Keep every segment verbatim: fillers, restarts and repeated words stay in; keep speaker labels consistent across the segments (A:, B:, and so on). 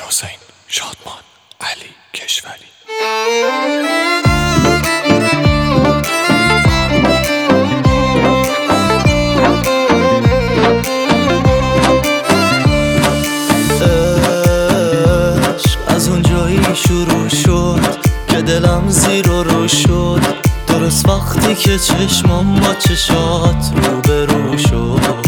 A: حسین شادمان، علی کشوری.
B: عشق از اون جایی شروع شد که دلم زیر و رو شد، درست وقتی که چشمام با چشات رو به رو شد.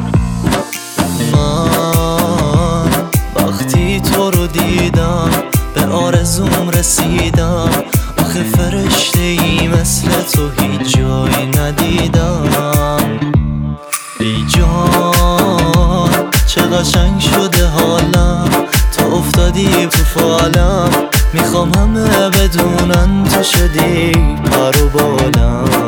B: من وقتی تو رو دیدم به آرزوم رسیدم، آخه فرشته ای مثل تو هیچ جایی ندیدم. ای جان چه قشنگ شده حالم، تو افتادی تو فالم، میخوام همه بدونن تو شدی پر و بالم.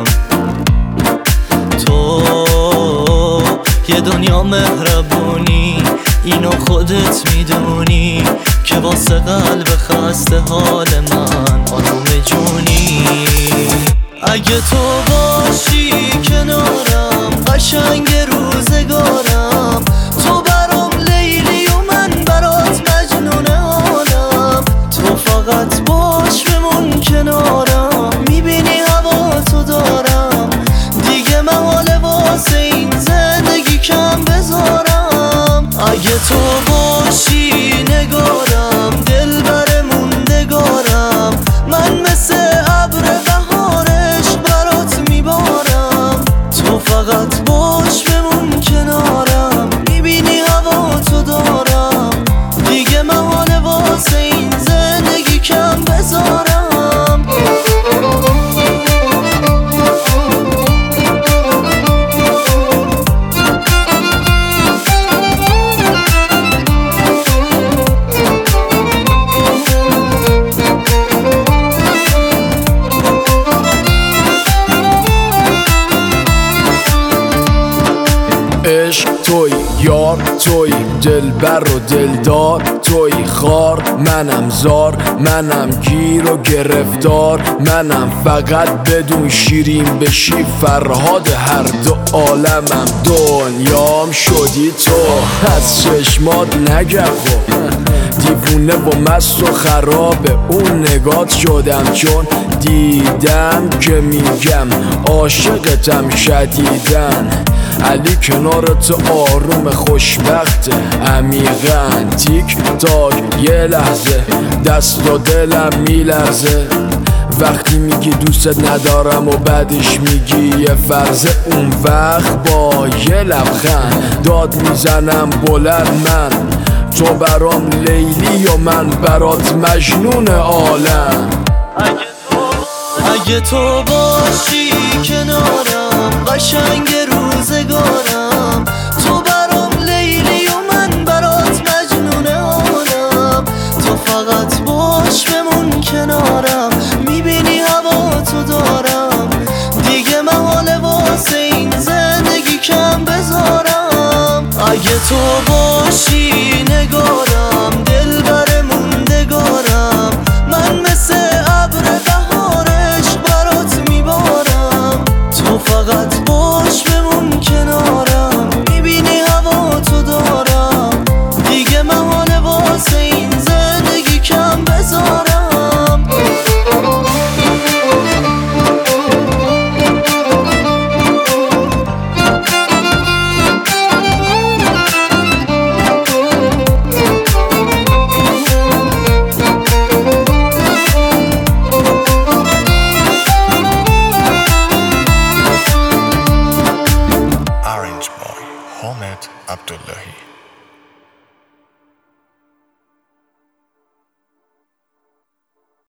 B: تو یه دنیا مهربونی، اینو خودت میدونی که واسه قلب خسته حال من آروم جونی. اگه تو باشی کنارم قشنگ روزگارم، تو برام لیلی و من برات مجنون حالم. تو فقط باش بمون کنارم، میبینی هوا تو دارم، دیگه محاله واسه این زندگی کم بذارم. اگه تو باشی نگارم، دل بر موندگارم، من مثل ابر بهارش برات میبارم. تو فقط باش بمون کنارم، میبینی هوا تو دارم، دیگه محاله واسه این زندگی کم بذارم.
C: عشق توی، یار توی، دلبر و دلدار توی، خار منم، زار منم، گیر و گرفتار منم. فقط بدون شیرین بشی فرهاد هر دو عالمم. دنیام شدی تو، از چشمات نگم دیوونه و مست و خراب اون نگات شدم، چون دیدم که میگم عاشقتم شدیدن. علی کنار تو آروم خوشبخت عمیقاً، تیک تاک یه لحظه دست و دلم میلرزه. وقتی میگی دوست ندارم و بعدش میگی یه فرضه، اون وقت با یه لبخند داد میزنم بلند من. تو برام لیلی و من برات مجنون عالم.
B: اگه تو باشی کنارم قشنگ روزگارم، تو برام لیلی و من برات مجنون حالم. تو فقط باش بمون کنارم، میبینی هوا تو دارم، دیگه محاله واسه این زندگی کم بذارم. اگه تو باشی نگارم، دل بر موندگارم، من مثل ابر بهارش برات میبارم. تو فقط باش بمون کنارم، میبینی هوا تو دارم، دیگه محاله واسه این زندگی کم بذارم.
A: Arranged by Ahmed Abdullahi.